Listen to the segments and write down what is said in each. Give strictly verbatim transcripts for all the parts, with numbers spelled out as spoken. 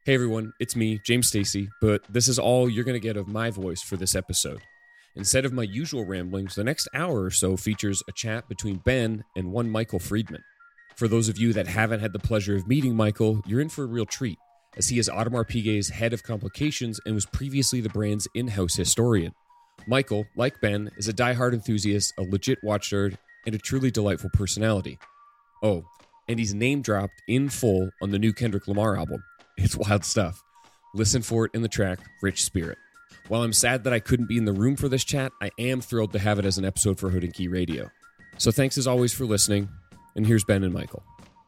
Hey everyone, it's me, James Stacy, but this is all you're going to get of my voice for this episode. Instead of my usual ramblings, the next hour or so features a chat between Ben and one Michael Friedman. For those of you that haven't had the pleasure of meeting Michael, you're in for a real treat, as he is Audemars Piguet's head of complications and was previously the brand's in-house historian. Michael, like Ben, is a diehard enthusiast, a legit watch nerd, and a truly delightful personality. Oh, and he's name-dropped in full on the new Kendrick Lamar album. It's wild stuff. Listen for it in the track, Rich Spirit. While I'm sad that I couldn't be in the room for this chat, I am thrilled to have it as an episode for Hood and Key Radio. So thanks as always for listening, and here's Ben and Michael.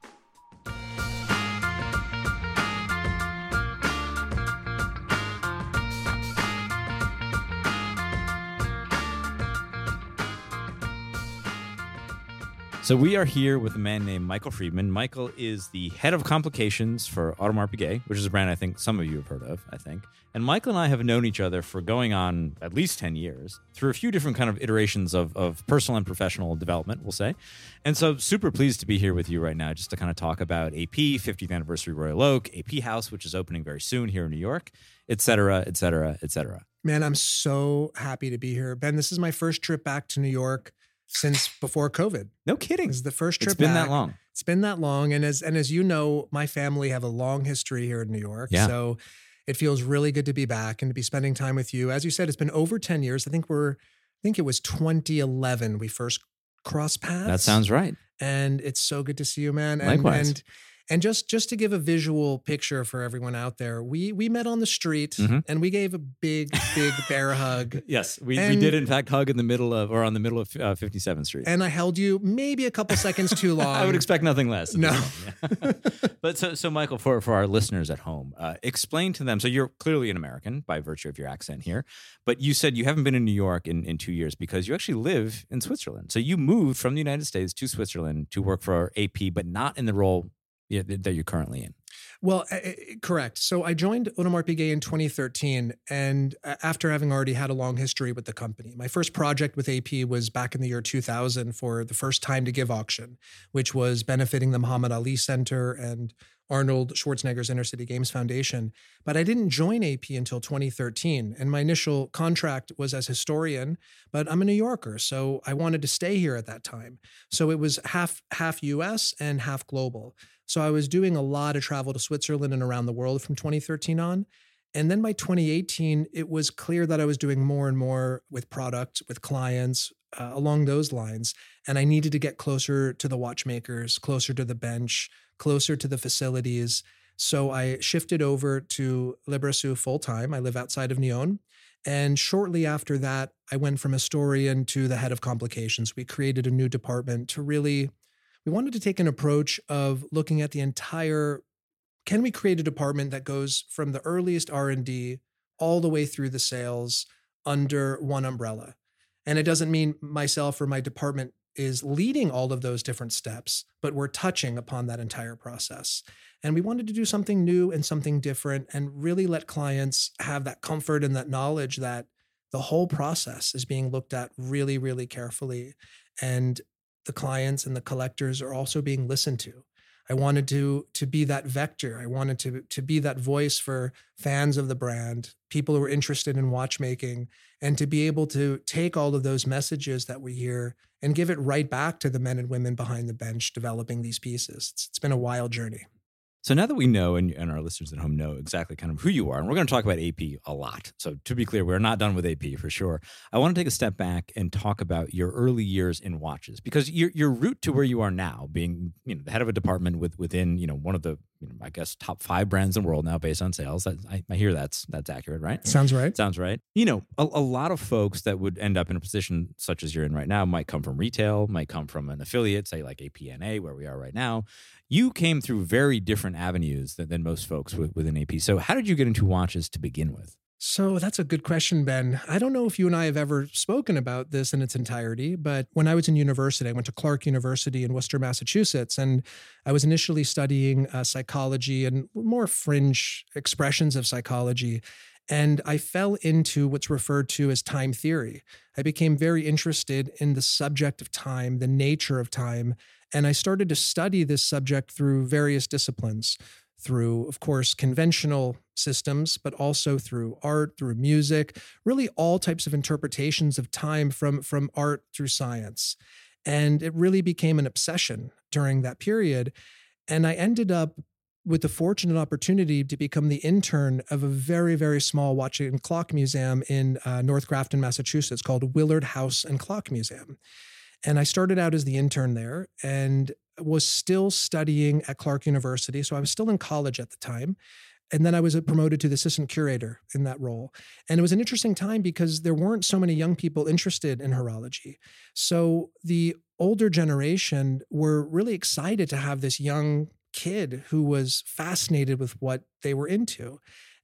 So we are here with a man named Michael Friedman. Michael is the head of complications for Audemars Piguet, which is a brand I think some of you have heard of, I think. And Michael and I have known each other for going on at least ten years through a few different kind of iterations of, of personal and professional development, we'll say. And so super pleased to be here with you right now just to kind of talk about A P, fiftieth Anniversary Royal Oak, A P House, which is opening very soon here in New York, et cetera, et cetera, et cetera. Man, I'm so happy to be here. Ben, this is my first trip back to New York since before COVID. No kidding. This is the first trip It's been back. that long. It's been that long. And as and as you know, my family have a long history here in New York. Yeah. So it feels really good to be back and to be spending time with you. As you said, it's been over ten years. I think we're, I think it was twenty eleven we first crossed paths. That sounds right. And it's so good to see you, man. And, Likewise. And and just just to give a visual picture for everyone out there, we we met on the street Mhm. and we gave a big, big bear hug. Yes, we, we And- did in fact hug in the middle of, or on the middle of uh, fifty-seventh Street. And I held you maybe a couple seconds too long. I would expect nothing less. at No. this point, yeah. But so, so Michael, for, for our listeners at home, uh, explain to them. So you're clearly an American by virtue of your accent here, but you said you haven't been in New York in, in two years because you actually live in Switzerland. So you moved from the United States to Switzerland to work for A P, but not in the role yeah, that you're currently in. Well, uh, uh, correct. So I joined Audemars Piguet in twenty thirteen, and uh, after having already had a long history with the company. My first project with A P was back in the year two thousand for the First Time to Give auction, which was benefiting the Muhammad Ali Center and Arnold Schwarzenegger's Inner City Games Foundation. But I didn't join A P until twenty thirteen, and my initial contract was as historian, but I'm a New Yorker, so I wanted to stay here at that time. So it was half half U S and half global. So I was doing a lot of travel to Switzerland and around the world from twenty thirteen on. And then by twenty eighteen, it was clear that I was doing more and more with product, with clients, uh, along those lines. And I needed to get closer to the watchmakers, closer to the bench, closer to the facilities. So I shifted over to Librasou full-time. I live outside of Nyon. And shortly after that, I went from historian to the head of complications. We created a new department to really... We wanted to take an approach of looking at the entire, can we create a department that goes from the earliest R and D all the way through the sales under one umbrella? And it doesn't mean myself or my department is leading all of those different steps, but we're touching upon that entire process. And we wanted to do something new and something different and really let clients have that comfort and that knowledge that the whole process is being looked at really, really carefully. And the clients and the collectors are also being listened to. I wanted to, to be that vector. I wanted to, to be that voice for fans of the brand, people who are interested in watchmaking, and to be able to take all of those messages that we hear and give it right back to the men and women behind the bench developing these pieces. It's, it's been a wild journey. So now that we know, and, and our listeners at home know exactly kind of who you are, and we're going to talk about A P a lot. So to be clear, we're not done with A P for sure. I want to take a step back and talk about your early years in watches, because your your route to where you are now, being you know the head of a department with within you know one of the you know, I guess top five brands in the world now based on sales. That, I, I hear that's that's accurate, right? Sounds right. Sounds right. You know, a, a lot of folks that would end up in a position such as you're in right now might come from retail, might come from an affiliate, say like A P N A, where we are right now. You came through very different avenues than, than most folks with, within A P. So how did you get into watches to begin with? So that's a good question, Ben. I don't know if you and I have ever spoken about this in its entirety, but when I was in university, I went to Clark University in Worcester, Massachusetts, and I was initially studying uh, psychology and more fringe expressions of psychology. And I fell into what's referred to as time theory. I became very interested in the subject of time, the nature of time, and I started to study this subject through various disciplines, through, of course, conventional systems, but also through art, through music, really all types of interpretations of time from, from art through science. And it really became an obsession during that period. And I ended up with the fortunate opportunity to become the intern of a very, very small watch and clock museum in uh, North Grafton, Massachusetts, called Willard House and Clock Museum. And I started out as the intern there and was still studying at Clark University. So I was still in college at the time. And then I was promoted to the assistant curator in that role. And it was an interesting time because there weren't so many young people interested in horology. So the older generation were really excited to have this young kid who was fascinated with what they were into.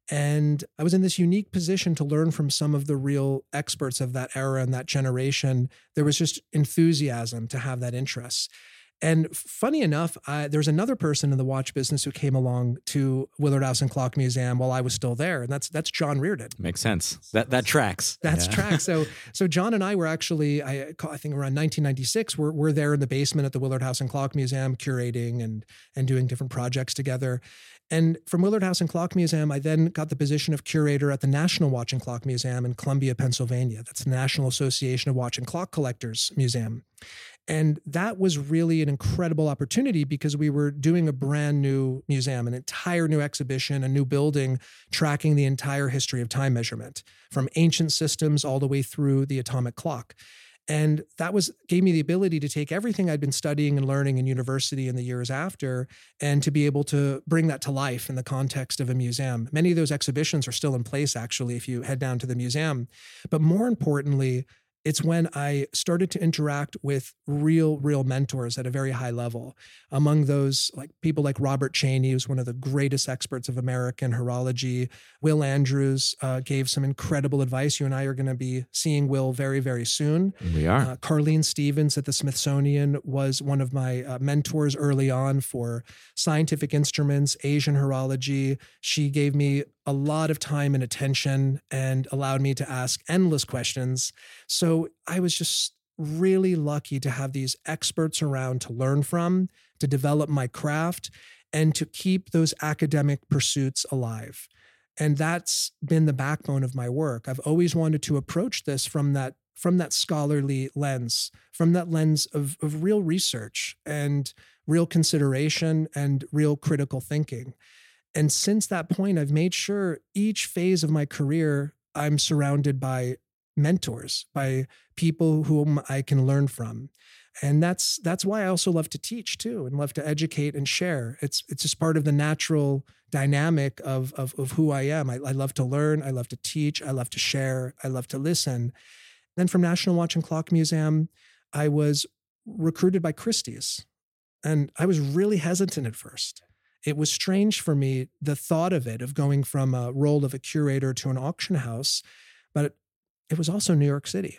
And I was in this unique position to learn from some of the real experts of that era and that generation. There was just enthusiasm to have that interest. And funny enough, I, there was another person in the watch business who came along to Willard House and Clock Museum while I was still there, and that's that's John Reardon. Makes sense. That that tracks. That's yeah. tracks. So so John and I were actually, I, I think around nineteen ninety-six, we're we're there in the basement at the Willard House and Clock Museum, curating and and doing different projects together. And from Willard House and Clock Museum, I then got the position of curator at the National Watch and Clock Museum in Columbia, Pennsylvania. That's the National Association of Watch and Clock Collectors Museum. And that was really an incredible opportunity because we were doing a brand new museum, an entire new exhibition, a new building, tracking the entire history of time measurement from ancient systems all the way through the atomic clock. And that was gave me the ability to take everything I'd been studying and learning in university in the years after and to be able to bring that to life in the context of a museum. Many of those exhibitions are still in place, actually, if you head down to the museum. But more importantly, it's when I started to interact with real, real mentors at a very high level. Among those, like people like Robert Cheney, who's one of the greatest experts of American horology. Will Andrews uh, gave some incredible advice. You and I are going to be seeing Will very, very soon. We are. Uh, Carlene Stevens at the Smithsonian was one of my uh, mentors early on for scientific instruments, Asian horology. She gave me a lot of time and attention and allowed me to ask endless questions. So I was just really lucky to have these experts around to learn from, to develop my craft, and to keep those academic pursuits alive. And that's been the backbone of my work. I've always wanted to approach this from that from that scholarly lens, from that lens of, of real research and real consideration and real critical thinking. And since that point, I've made sure each phase of my career, I'm surrounded by mentors, by people whom I can learn from. And that's that's why I also love to teach too, and love to educate and share. It's it's just part of the natural dynamic of, of, of who I am. I, I love to learn. I love to teach. I love to share. I love to listen. Then from National Watch and Clock Museum, I was recruited by Christie's. And I was really hesitant at first. It was strange for me, the thought of it, of going from a role of a curator to an auction house, but it, it was also New York City.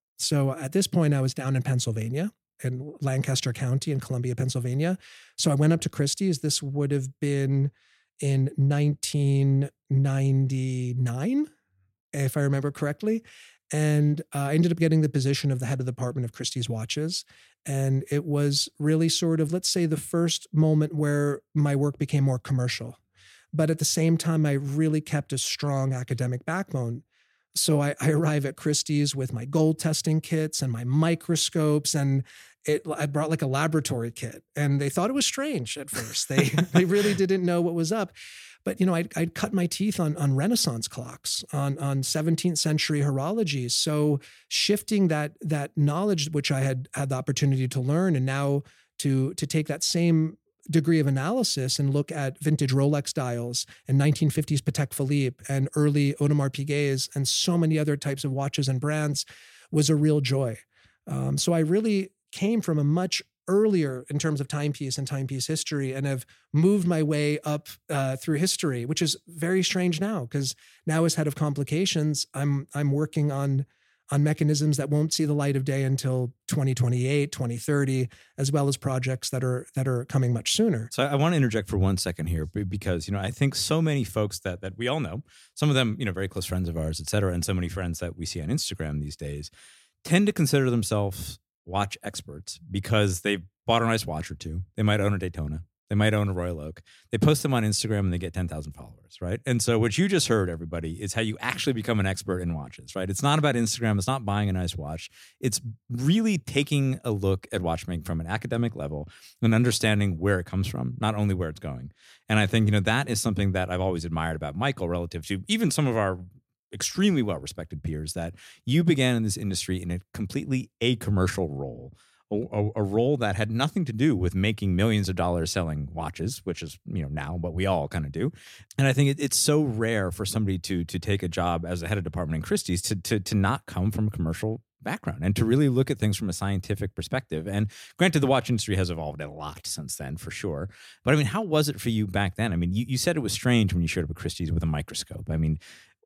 So at this point, I was down in Pennsylvania, in Lancaster County in Columbia, Pennsylvania. So I went up to Christie's. This would have been in nineteen ninety-nine, if I remember correctly. And uh, I ended up getting the position of the head of the department of Christie's watches. And it was really sort of, let's say, the first moment where my work became more commercial. But at the same time, I really kept a strong academic backbone. So I, I arrive at Christie's with my gold testing kits and my microscopes, and it, I brought like a laboratory kit. And they thought it was strange at first. They they really didn't know what was up. But, you know, I'd, I'd cut my teeth on, on Renaissance clocks, on, on seventeenth century horology. So shifting that that knowledge, which I had had the opportunity to learn, and now to, to take that same degree of analysis and look at vintage Rolex dials and nineteen fifties Patek Philippe and early Audemars Piguets and so many other types of watches and brands was a real joy. Um, so I really came from a much earlier in terms of timepiece and timepiece history, and have moved my way up uh, through history, which is very strange now, because now as head of complications, I'm I'm working on on mechanisms that won't see the light of day until twenty twenty-eight, twenty thirty, as well as projects that are that are coming much sooner. So I want to interject for one second here, because, you know, I think so many folks that that we all know, some of them, you know, very close friends of ours, et cetera, and so many friends that we see on Instagram these days, tend to consider themselves watch experts because they've bought a nice watch or two. They might own a Daytona. They might own a Royal Oak. They post them on Instagram and they get ten thousand followers, right? And so what you just heard, everybody, is how you actually become an expert in watches, right? It's not about Instagram. It's not buying a nice watch. It's really taking a look at watchmaking from an academic level and understanding where it comes from, not only where it's going. And I think, you know, that is something that I've always admired about Michael relative to even some of our extremely well-respected peers, that you began in this industry in a completely a-commercial role, a, a role that had nothing to do with making millions of dollars selling watches, which is, you know, now what we all kind of do. And I think it, it's so rare for somebody to to take a job as a head of department in Christie's to to to not come from a commercial background and to really look at things from a scientific perspective. And granted, the watch industry has evolved a lot since then, for sure. But I mean, how was it for you back then? I mean, you, you said it was strange when you showed up at Christie's with a microscope. I mean,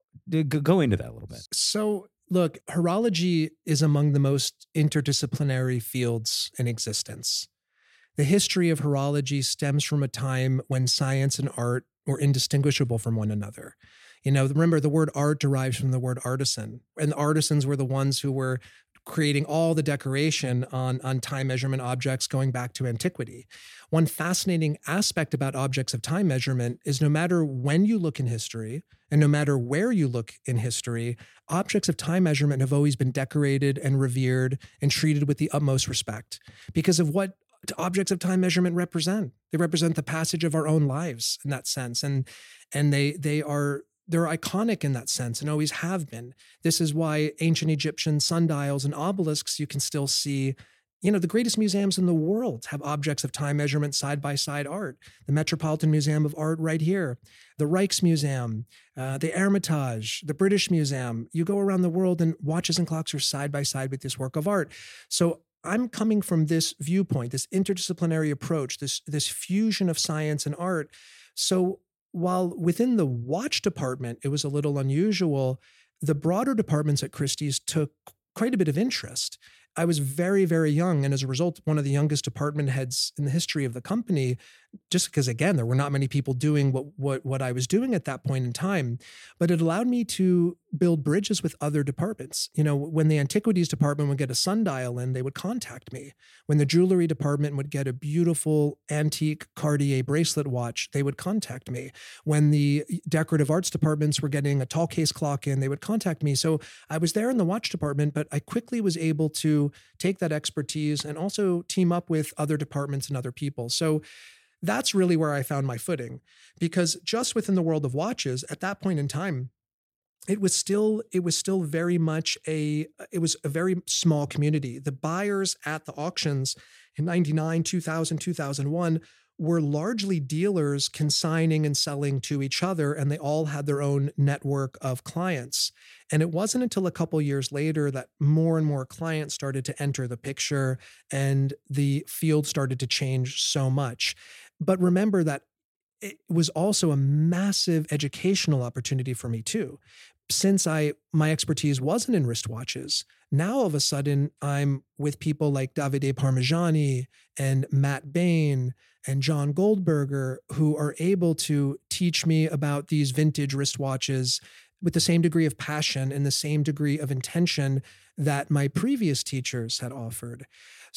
go into that a little bit. So look, horology is among the most interdisciplinary fields in existence. The history of horology stems from a time when science and art were indistinguishable from one another. You know, remember, the word art derives from the word artisan, and the artisans were the ones who were creating all the decoration on, on time measurement objects going back to antiquity. One fascinating aspect about objects of time measurement is no matter when you look in history and no matter where you look in history, objects of time measurement have always been decorated and revered and treated with the utmost respect because of what objects of time measurement represent. They represent the passage of our own lives in that sense. And, and they, they are They're iconic in that sense and always have been. This is why ancient Egyptian sundials and obelisks, you can still see, you know, the greatest museums in the world have objects of time measurement side-by-side art. The Metropolitan Museum of Art right here, the Rijksmuseum, uh, the Hermitage, the British Museum. You go around the world and watches and clocks are side-by-side with this work of art. So I'm coming from this viewpoint, this interdisciplinary approach, this, this fusion of science and art. So while within the watch department, it was a little unusual, the broader departments at Christie's took quite a bit of interest. I was very, very young, and as a result, one of the youngest department heads in the history of the company, just because, again, there were not many people doing what, what, what I was doing at that point in time. But it allowed me to build bridges with other departments. You know, when the antiquities department would get a sundial in, they would contact me. When the jewelry department would get a beautiful antique Cartier bracelet watch, they would contact me. When the decorative arts departments were getting a tall case clock in, they would contact me. So I was there in the watch department, but I quickly was able to take that expertise and also team up with other departments and other people. So that's really where I found my footing, because just within the world of watches at that point in time, it was still, it was still very much a, it was a very small community. The buyers at the auctions in ninety-nine, two thousand, two thousand one were largely dealers consigning and selling to each other, and they all had their own network of clients. And it wasn't until a couple years later that more and more clients started to enter the picture and the field started to change so much. But remember that it was also a massive educational opportunity for me too. Since I my expertise wasn't in wristwatches, now all of a sudden I'm with people like Davide Parmigiani and Matt Bain and John Goldberger, who are able to teach me about these vintage wristwatches with the same degree of passion and the same degree of intention that my previous teachers had offered.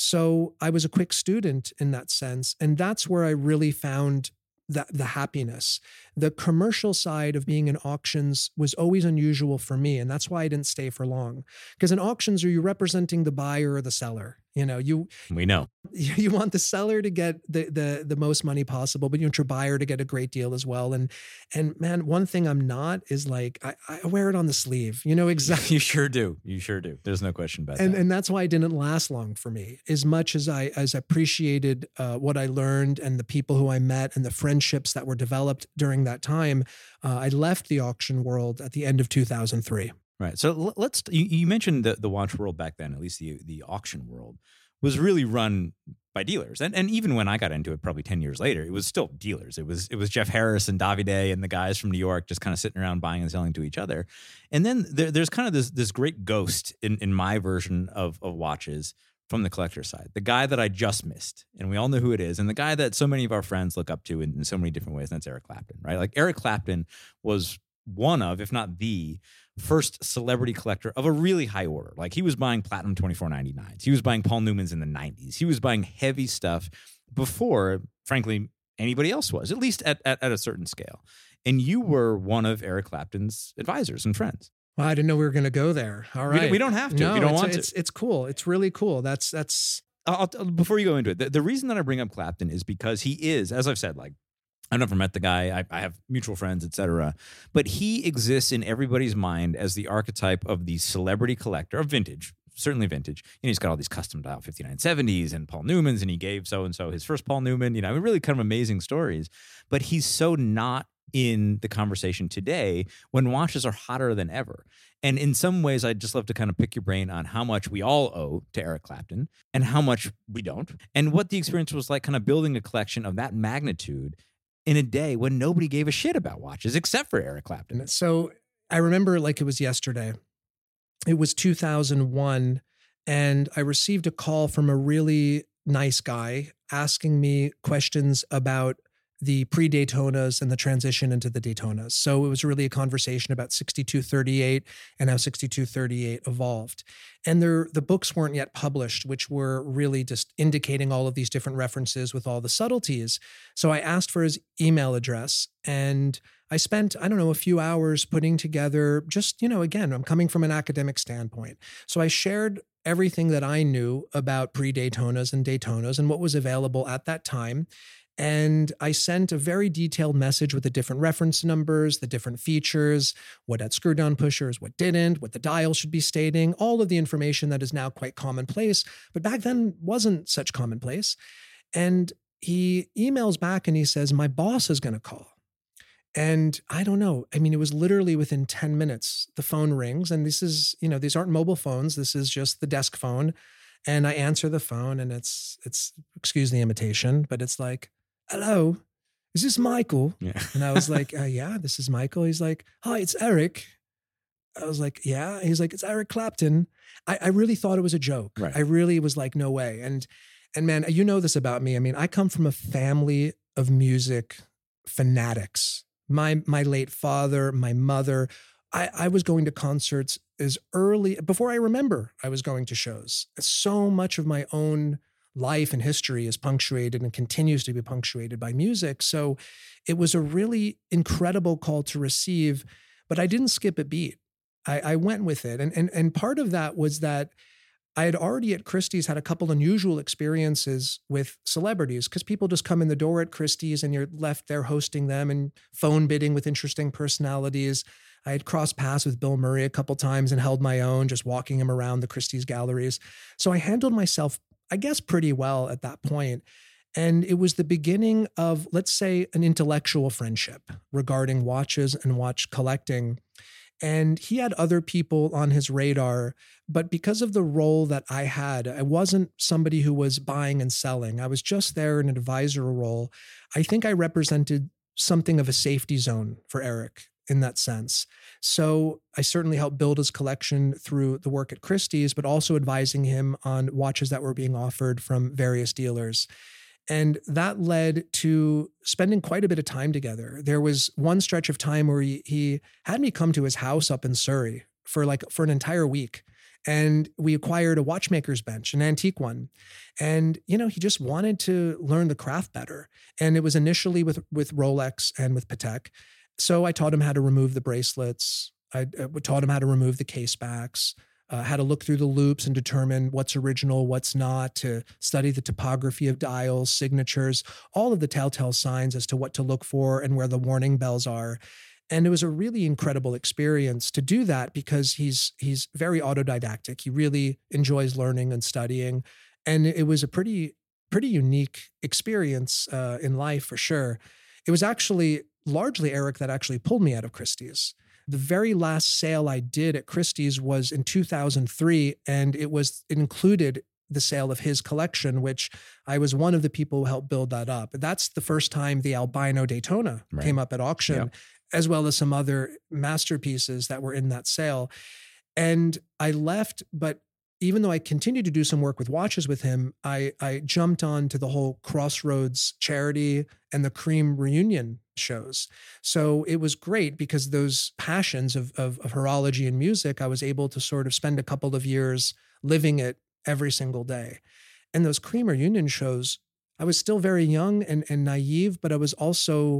So I was a quick student in that sense. And that's where I really found the, the happiness. The commercial side of being in auctions was always unusual for me. And that's why I didn't stay for long. Because in auctions, are you representing the buyer or the seller? You know, you we know you want the seller to get the the the most money possible, but you want your buyer to get a great deal as well. And and man, one thing I'm not is like I, I wear it on the sleeve. You know exactly. You sure do. You sure do. There's no question about and, that. And that's why it didn't last long for me. As much as I as I appreciated uh, what I learned and the people who I met and the friendships that were developed during that time, uh, I left the auction world at the end of two thousand three. Right. So let's, you, you mentioned the, the watch world back then, at least the the auction world, was really run by dealers. And and even when I got into it probably ten years later, it was still dealers. It was it was Jeff Harris and Davide and the guys from New York just kind of sitting around buying and selling to each other. And then there, there's kind of this this great ghost in, in my version of, of watches from the collector side, the guy that I just missed. And we all know who it is. And the guy that so many of our friends look up to in, in so many different ways, and that's Eric Clapton, right? Like Eric Clapton was one of, if not the first celebrity collector of a really high order. Like he was buying platinum twenty-four ninety-nines. He was buying Paul Newmans in the nineties. He was buying heavy stuff before, frankly, anybody else was, at least at, at, at a certain scale. And you were one of Eric Clapton's advisors and friends. Well, I didn't know we were going to go there. All right. We, we don't have to. No, if you don't it's, want it's, to. It's cool. It's really cool. That's, that's, I'll, I'll, before you go into it, the, the reason that I bring up Clapton is because he is, as I've said, like, I've never met the guy. I, I have mutual friends, et cetera. But he exists in everybody's mind as the archetype of the celebrity collector of vintage, certainly vintage. You know, he's got all these custom dial fifty-nine seventies and Paul Newmans, and he gave so-and-so his first Paul Newman. You know, really kind of amazing stories. But he's so not in the conversation today when watches are hotter than ever. And in some ways, I'd just love to kind of pick your brain on how much we all owe to Eric Clapton and how much we don't, and what the experience was like kind of building a collection of that magnitude in a day when nobody gave a shit about watches except for Eric Clapton. So I remember like it was yesterday. It was two thousand one, and I received a call from a really nice guy asking me questions about the pre-Daytonas and the transition into the Daytonas. So it was really a conversation about sixty-two thirty-eight and how sixty-two thirty-eight evolved. And there, the books weren't yet published, which were really just indicating all of these different references with all the subtleties. So I asked for his email address, and I spent, I don't know, a few hours putting together just, you know, again, I'm coming from an academic standpoint. So I shared everything that I knew about pre-Daytonas and Daytonas and what was available at that time. And I sent a very detailed message with the different reference numbers, the different features, what had screw down pushers, what didn't, what the dial should be stating, all of the information that is now quite commonplace, but back then wasn't such commonplace. And he emails back and he says, my boss is going to call. And I don't know. I mean, it was literally within ten minutes, the phone rings. And this is, you know, these aren't mobile phones. This is just the desk phone. And I answer the phone and it's, it's, excuse the imitation, but it's like, hello, is this Michael? Yeah. And I was like, uh, yeah, this is Michael. He's like, hi, it's Eric. I was like, yeah. He's like, it's Eric Clapton. I, I really thought it was a joke. Right. I really was like, no way. And, and man, you know this about me. I mean, I come from a family of music fanatics. My, my late father, my mother, I, I was going to concerts as early, before I remember I was going to shows. So much of my own life and history is punctuated and continues to be punctuated by music. So it was a really incredible call to receive, but I didn't skip a beat. I, I went with it. And, and, and part of that was that I had already at Christie's had a couple unusual experiences with celebrities because people just come in the door at Christie's and you're left there hosting them and phone bidding with interesting personalities. I had crossed paths with Bill Murray a couple times and held my own, just walking him around the Christie's galleries. So I handled myself, I guess, pretty well at that point. And it was the beginning of, let's say, an intellectual friendship regarding watches and watch collecting. And he had other people on his radar, but because of the role that I had, I wasn't somebody who was buying and selling. I was just there in an advisor role. I think I represented something of a safety zone for Eric in that sense. So I certainly helped build his collection through the work at Christie's, but also advising him on watches that were being offered from various dealers. And that led to spending quite a bit of time together. There was one stretch of time where he, he had me come to his house up in Surrey for like for an entire week. And we acquired a watchmaker's bench, an antique one. And, you know, he just wanted to learn the craft better. And it was initially with, with Rolex and with Patek. So I taught him how to remove the bracelets. I, I taught him how to remove the case backs, uh, how to look through the loops and determine what's original, what's not, to study the topography of dials, signatures, all of the telltale signs as to what to look for and where the warning bells are. And it was a really incredible experience to do that because he's he's very autodidactic. He really enjoys learning and studying. And it was a pretty, pretty unique experience uh, in life for sure. It was actually largely Eric that actually pulled me out of Christie's. The very last sale I did at Christie's was in two thousand three, and it was it included the sale of his collection, which I was one of the people who helped build that up. That's the first time the albino Daytona right. came up at auction, yep. as well as some other masterpieces that were in that sale. And I left, but even though I continued to do some work with watches with him, I, I jumped on to the whole Crossroads charity and the Cream reunion shows. So it was great because those passions of, of, of horology and music, I was able to sort of spend a couple of years living it every single day. And those Cream reunion shows, I was still very young and, and naive, but I was also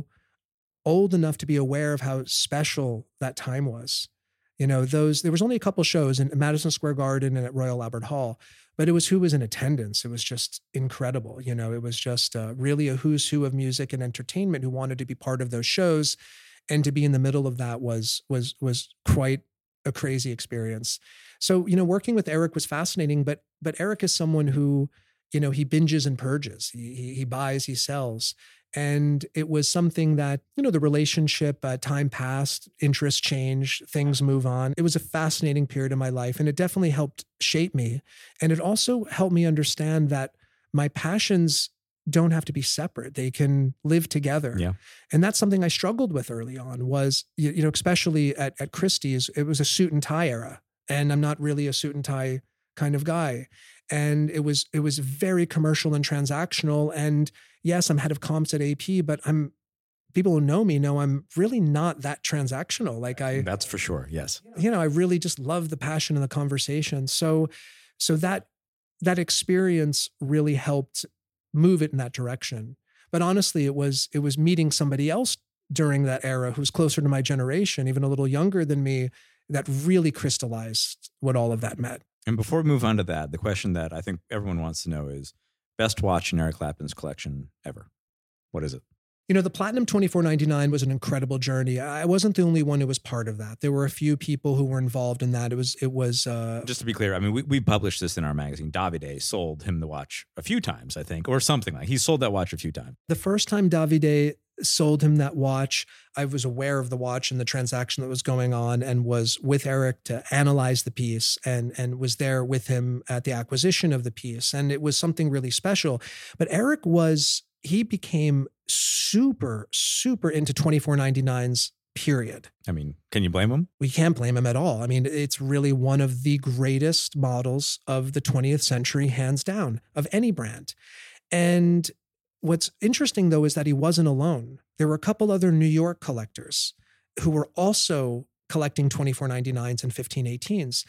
old enough to be aware of how special that time was. You know, those, there was only a couple shows in Madison Square Garden and at Royal Albert Hall, but it was who was in attendance. It was just incredible. You know, it was just uh, really a who's who of music and entertainment who wanted to be part of those shows. And to be in the middle of that was, was, was quite a crazy experience. So, you know, working with Eric was fascinating, but, but Eric is someone who, you know, he binges and purges. He, he, he buys, he sells. And it was something that, you know, the relationship, uh, time passed, interests change, things move on. It was a fascinating period of my life, and it definitely helped shape me. And it also helped me understand that my passions don't have to be separate. They can live together. Yeah. And that's something I struggled with early on was, you, you know, especially at, at Christie's, it was a suit and tie era. And I'm not really a suit and tie kind of guy. And it was, it was very commercial and transactional. And yes, I'm head of comps at A P, but I'm, people who know me know I'm really not that transactional. Like I, That's for sure. Yes. you know, I really just love the passion and the conversation. So, so that, that experience really helped move it in that direction. But honestly, it was, it was meeting somebody else during that era who's closer to my generation, even a little younger than me, that really crystallized what all of that meant. And before we move on to that, the question that I think everyone wants to know is best watch in Eric Clapton's collection ever. What is it? You know, the Platinum twenty-four ninety-nine was an incredible journey. I wasn't the only one who was part of that. There were a few people who were involved in that. It was, it was, uh, Just to be clear, I mean, we, we published this in our magazine. Davide sold him the watch a few times, I think, or something like. He sold that watch a few times. the first time Davide sold him that watch, I was aware of the watch and the transaction that was going on and was with Eric to analyze the piece and, and was there with him at the acquisition of the piece. And it was something really special. But Eric was, he became super, super into twenty-four ninety-nines, period. I mean, can you blame him? We can't blame him at all. I mean, it's really one of the greatest models of the twentieth century, hands down, of any brand. And what's interesting, though, is that he wasn't alone. There were a couple other New York collectors who were also collecting twenty-four ninety-nines and fifteen eighteens.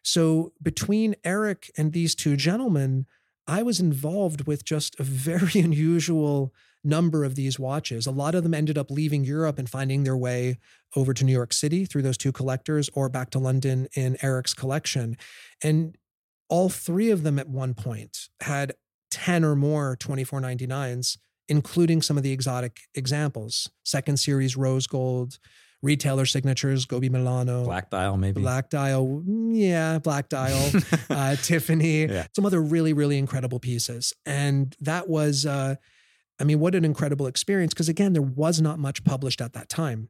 So between Eric and these two gentlemen, I was involved with just a very unusual number of these watches. A lot of them ended up leaving Europe and finding their way over to New York City through those two collectors or back to London in Eric's collection. And all three of them at one point had ten or more twenty-four ninety-nines, including some of the exotic examples. Second series rose gold, retailer signatures, Gobi Milano. Black dial, maybe? Black dial, yeah, black dial, uh, Tiffany, Yeah. some other really, really incredible pieces. And that was, uh, I mean, what an incredible experience. Because again, there was not much published at that time.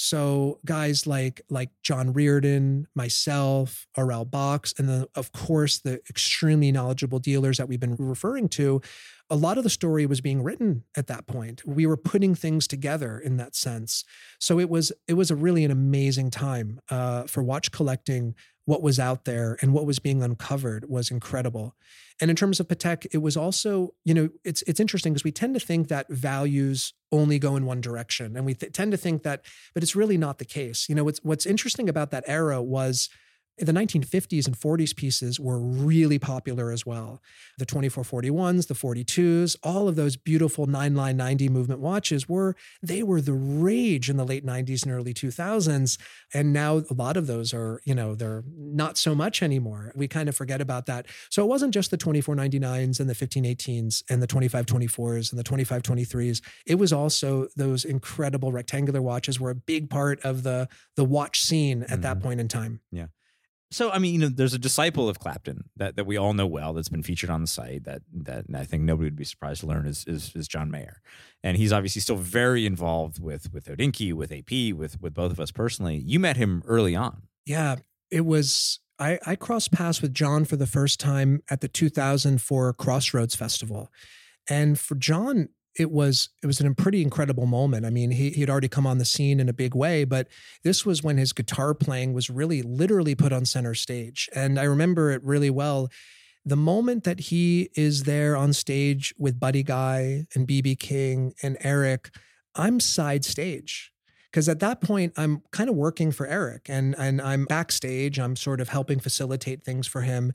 So guys like, like John Reardon, myself, Aurel Box, and then of course the extremely knowledgeable dealers that we've been referring to, a lot of the story was being written at that point. We were putting things together in that sense. So it was, it was a really an amazing time uh, for watch collecting. What was out there and what was being uncovered was incredible. And in terms of Patek, it was also, you know, it's it's interesting because we tend to think that values only go in one direction. And we th- tend to think that, but it's really not the case. You know, what's, what's interesting about that era was the nineteen fifties and forties pieces were really popular as well. The twenty-four forty-ones, the forty-twos, all of those beautiful nine line ninety movement watches were, they were the rage in the late nineties and early two thousands. And now a lot of those are, you know, they're not so much anymore. We kind of forget about that. So it wasn't just the twenty-four ninety-nines and the fifteen eighteens and the twenty-five twenty-fours and the twenty-five twenty-threes. It was also those incredible rectangular watches were a big part of the, the watch scene at mm-hmm. that point in time. Yeah. So, I mean, you know, there's a disciple of Clapton that, that we all know well that's been featured on the site that that I think nobody would be surprised to learn is is, is John Mayer. And he's obviously still very involved with with Hodinkee, with A P, with with both of us personally. You met him early on. Yeah, it was, I, I crossed paths with John for the first time at the two thousand four Crossroads Festival. And for John, it was it was a pretty incredible moment. I mean, he he had already come on the scene in a big way, but this was when his guitar playing was really literally put on center stage. And I remember it really well. The moment that he is there on stage with Buddy Guy and B B King and Eric, I'm side stage. Because at that point, I'm kind of working for Eric and, and I'm backstage. I'm sort of helping facilitate things for him.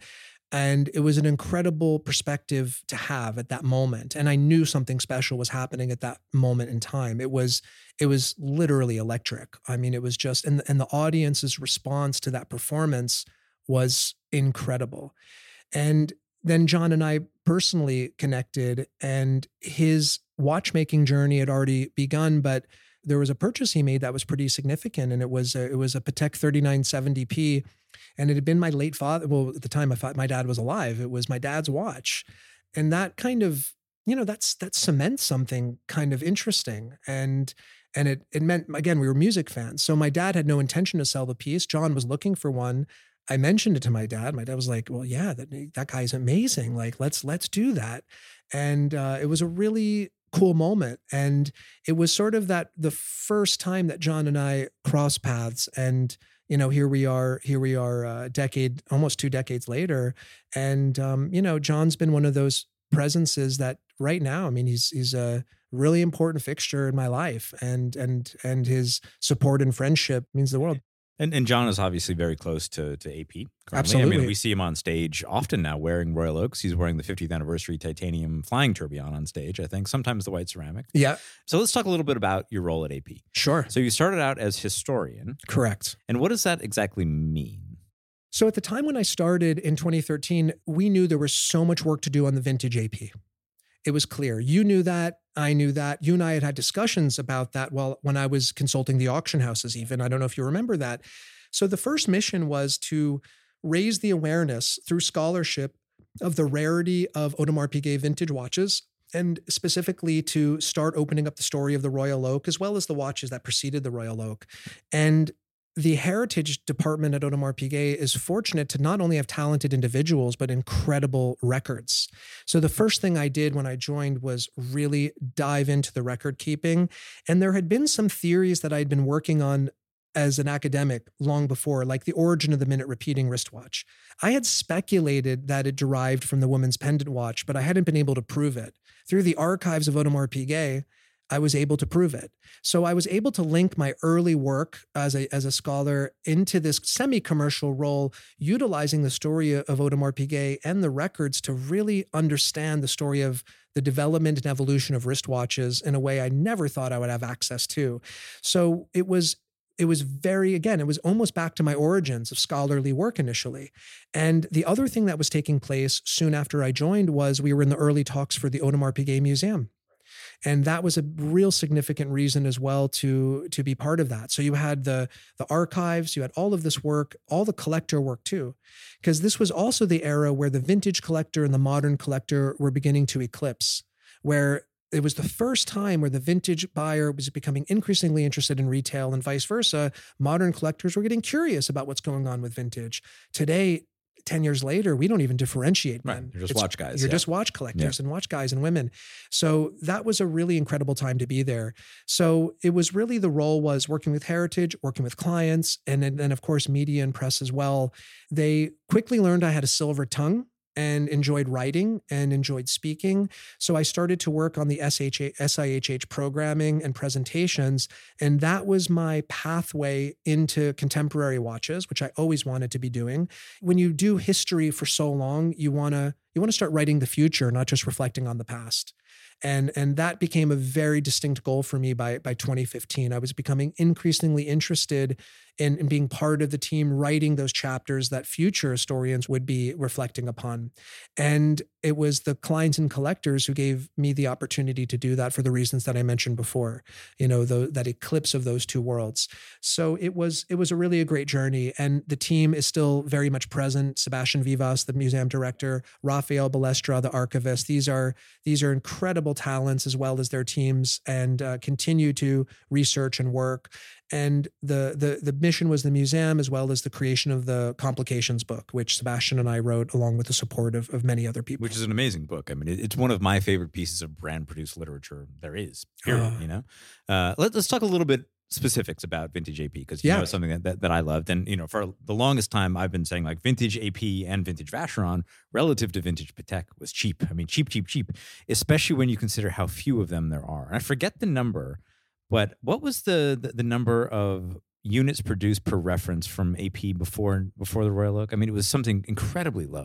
And it was an incredible perspective to have at that moment. And I knew something special was happening at that moment in time. It was, it was literally electric. I mean, it was just, and, and the audience's response to that performance was incredible. And then John and I personally connected, and his watchmaking journey had already begun, but there was a purchase he made that was pretty significant. And it was a, it was a Patek thirty-nine seventy P. And it had been my late father. Well, at the time I thought my dad was alive. It was my dad's watch. And that kind of, you know, that's, that cements something kind of interesting. And, and it, it meant, again, we were music fans. So my dad had no intention to sell the piece. John was looking for one. I mentioned it to my dad. My dad was like, well, yeah, that, that guy's amazing. Like, let's, let's do that. And uh, it was a really cool moment. And it was sort of that the first time that John and I crossed paths. And, you know, here we are, here we are a decade, almost two decades later. And, um, you know, John's been one of those presences that right now, I mean, he's, he's a really important fixture in my life, and, and, and his support and friendship means the world. And and John is obviously very close to to A P. Currently. Absolutely. I mean, we see him on stage often now wearing Royal Oaks. He's wearing the fiftieth anniversary titanium flying tourbillon on stage, I think, sometimes the white ceramic. Yeah. So let's talk a little bit about your role at A P. Sure. So you started out as historian. Correct. And what does that exactly mean? So at the time when I started in twenty thirteen, we knew there was so much work to do on the vintage A P. It was clear. You knew that. I knew that. You and I had had discussions about that while when I was consulting the auction houses even. I don't know if you remember that. So the first mission was to raise the awareness through scholarship of the rarity of Audemars Piguet vintage watches, and specifically to start opening up the story of the Royal Oak, as well as the watches that preceded the Royal Oak. And the heritage department at Audemars Piguet is fortunate to not only have talented individuals, but incredible records. So the first thing I did when I joined was really dive into the record keeping. And there had been some theories that I'd been working on as an academic long before, like the origin of the minute repeating wristwatch. I had speculated that it derived from the woman's pendant watch, but I hadn't been able to prove it. Through the archives of Audemars Piguet, I was able to prove it. So I was able to link my early work as a, as a scholar into this semi-commercial role, utilizing the story of Audemars Piguet and the records to really understand the story of the development and evolution of wristwatches in a way I never thought I would have access to. So it was It was very, again, it was almost back to my origins of scholarly work initially. And the other thing that was taking place soon after I joined was we were in the early talks for the Audemars Piguet Museum. And that was a real significant reason as well to, to be part of that. So you had the, the archives, you had all of this work, all the collector work too, because this was also the era where the vintage collector and the modern collector were beginning to eclipse, where it was the first time where the vintage buyer was becoming increasingly interested in retail, and vice versa. Modern collectors were getting curious about what's going on with vintage. Today, ten years later, we don't even differentiate men. Right. You're just It's, watch guys. You're yeah. just watch collectors Yeah. and watch guys and women. So that was a really incredible time to be there. So it was really, the role was working with heritage, working with clients, and then, then of course, media and press as well. They quickly learned I had a silver tongue and enjoyed writing and enjoyed speaking. So I started to work on the S I H H programming and presentations. And that was my pathway into contemporary watches, which I always wanted to be doing. When you do history for so long, you want to you want to start writing the future, not just reflecting on the past. And, and that became a very distinct goal for me by, by twenty fifteen. I was becoming increasingly interested in, in being part of the team writing those chapters that future historians would be reflecting upon. And it was the clients and collectors who gave me the opportunity to do that for the reasons that I mentioned before, you know, the, that eclipse of those two worlds. So it was, it was a really a great journey. And the team is still very much present. Sebastian Vivas, the museum director, Rafael Balestra, the archivist. These are, these are incredible talents, as well as their teams, and uh, continue to research and work. And the, the, the mission was the museum, as well as the creation of the Complications book, which Sebastian and I wrote along with the support of, of many other people. Which is an amazing book. I mean, it, it's one of my favorite pieces of brand produced literature there is, period, Uh, you know? Uh, let, let's talk a little bit specifics about vintage A P, because you Yeah. know it's something that, that that I loved. And you know, for the longest time, I've been saying like vintage A P and vintage Vacheron relative to vintage Patek was cheap. I mean, cheap, cheap, cheap, especially when you consider how few of them there are. And I forget the number, but what was the the, the number of units produced per reference from A P before before the Royal Oak? I mean, it was something incredibly low.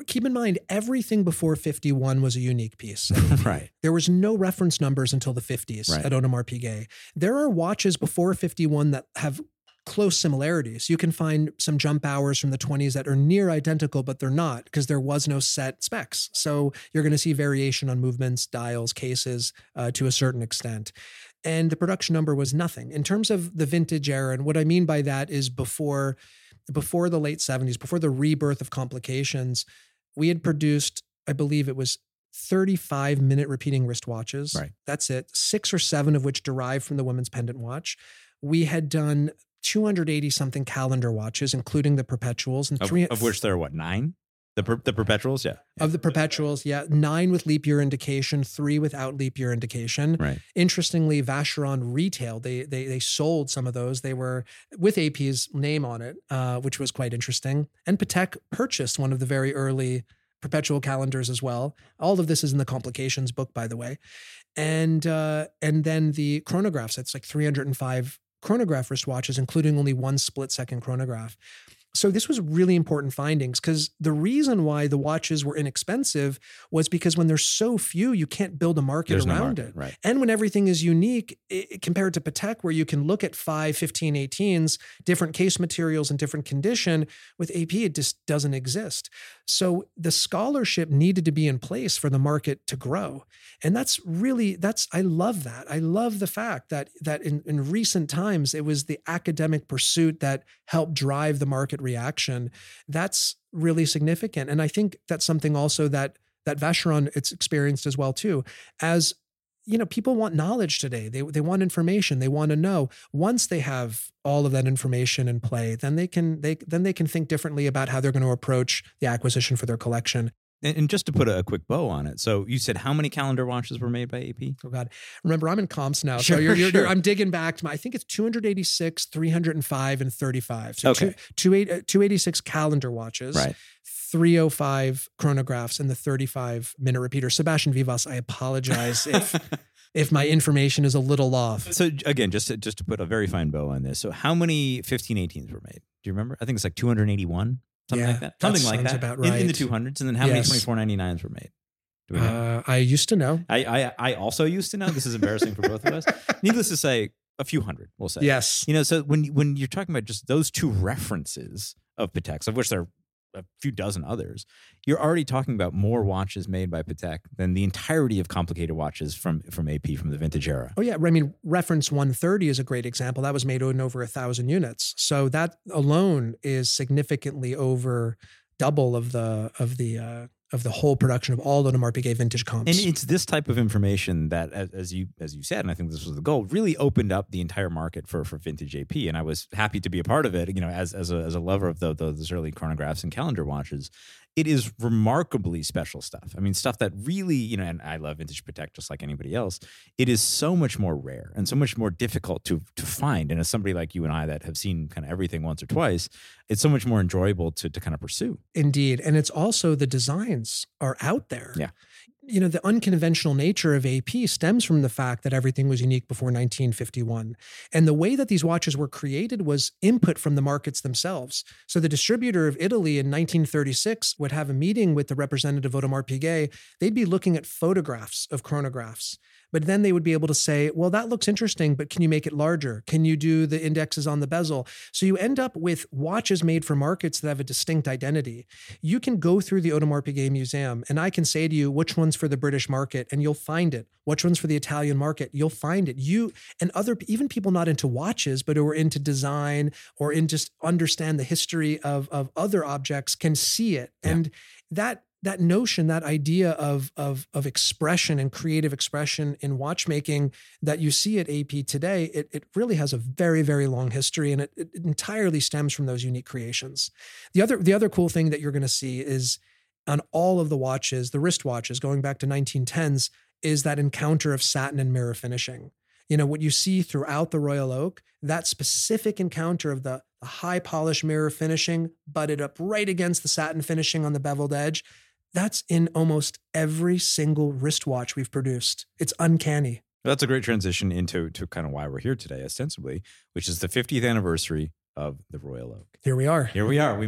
keep in mind, everything before fifty-one was a unique piece. Right. There was no reference numbers until the fifties Right. at Audemars Piguet. There are watches before fifty-one that have close similarities. You can find some jump hours from the twenties that are near identical, but they're not because there was no set specs. So you're going to see variation on movements, dials, cases uh, to a certain extent. And the production number was nothing. In terms of the vintage era, and what I mean by that is before, before the late seventies, before the rebirth of complications, we had produced, I believe it was thirty-five minute repeating wristwatches. Right. That's it. Six or seven of which derived from the women's pendant watch. We had done two hundred eighty something calendar watches, including the perpetuals, and Of, three of which there are what, nine? The per, the perpetuals, yeah. of the perpetuals, yeah, nine with leap year indication, three without leap year indication. Right. Interestingly, Vacheron retail, they they they sold some of those. They were with A P's name on it, uh, which was quite interesting. And Patek purchased one of the very early perpetual calendars as well. All of this is in the Complications book, by the way. And uh, and then the chronographs. It's like three hundred five chronograph wristwatches, including only one split second chronograph. So this was really important findings because the reason why the watches were inexpensive was because when there's so few, you can't build a market There's no around market, it. right. And when everything is unique, it, compared to Patek, where you can look at five, fifteen, eighteens, different case materials and different condition, with A P, it just doesn't exist. So the scholarship needed to be in place for the market to grow. And that's really, that's, I love that. I love the fact that, that in, in recent times, it was the academic pursuit that helped drive the market reaction. That's really significant. And I think that's something also that, that Vacheron, it's experienced as well too. As, you know, people want knowledge today. They, they want information. They want to know. Once they have all of that information in play, then they can, they, then they can think differently about how they're going to approach the acquisition for their collection. And, and just to put a, a quick bow on it. So you said how many calendar watches were made by A P? Oh God. Remember, I'm in comps now. Sure, so you're, you're, sure. you're, I'm digging back to my, I think it's two hundred eighty-six, three hundred five, and thirty-five. So Okay. two, two, two eighty-six calendar watches. Right. three oh five chronographs and the thirty-five minute repeater. Sebastian Vivas, I apologize if if my information is a little off. So again, just to, just to put a very fine bow on this. So how many fifteen eighteens were made? Do you remember? I think it's like two hundred eighty-one, something Yeah, like that. that Something like sounds that. about In, in the right. two hundreds. And then how many Yes. twenty-four ninety-nines were made? Do we know? Uh, I used to know. I, I I also used to know. This is embarrassing for both of us. Needless to say, a few hundred, we'll say. Yes. You know, so when when you're talking about just those two references of Pateks, of which there are a few dozen others, you're already talking about more watches made by Patek than the entirety of complicated watches from from A P from the vintage era. Oh yeah, I mean, reference one thirty is a great example. That was made in over a thousand units. So that alone is significantly over double of the of the uh, of the whole production of all Audemars Piguet vintage comps. And it's this type of information that, as, as you as you said, and I think this was the goal, really opened up the entire market for for vintage A P. And I was happy to be a part of it. You know, as as a as a lover of the, the, those early chronographs and calendar watches, it is remarkably special stuff. I mean, stuff that really, you know, and I love vintage Patek just like anybody else. It is so much more rare and so much more difficult to to find. And as somebody like you and I that have seen kind of everything once or twice, it's so much more enjoyable to to kind of pursue. Indeed. And it's also the designs are out there. Yeah. You know, the unconventional nature of A P stems from the fact that everything was unique before nineteen fifty-one. And the way that these watches were created was input from the markets themselves. So the distributor of Italy in nineteen thirty-six would have a meeting with the representative of Audemars Piguet. They'd be looking at photographs of chronographs. But then they would be able to say, well, that looks interesting, but can you make it larger? Can you do the indexes on the bezel? So you end up with watches made for markets that have a distinct identity. You can go through the Audemars Piguet Museum and I can say to you, which one's for the British market? And you'll find it. Which one's for the Italian market? You'll find it. You and other, even people not into watches, but who are into design or in just understand the history of, of other objects can see it. Yeah. And that that notion, that idea of, of, of expression and creative expression in watchmaking that you see at A P today, it, it really has a very, very long history, and it, it entirely stems from those unique creations. The other, the other cool thing that you're going to see is on all of the watches, the wristwatches going back to nineteen tens, is that encounter of satin and mirror finishing. You know, what you see throughout the Royal Oak, that specific encounter of the, the high polished mirror finishing butted up right against the satin finishing on the beveled edge, that's in almost every single wristwatch we've produced. It's uncanny. That's a great transition into to kind of why we're here today, ostensibly, which is the fiftieth anniversary of the Royal Oak. Here we are. Here we are. We made it.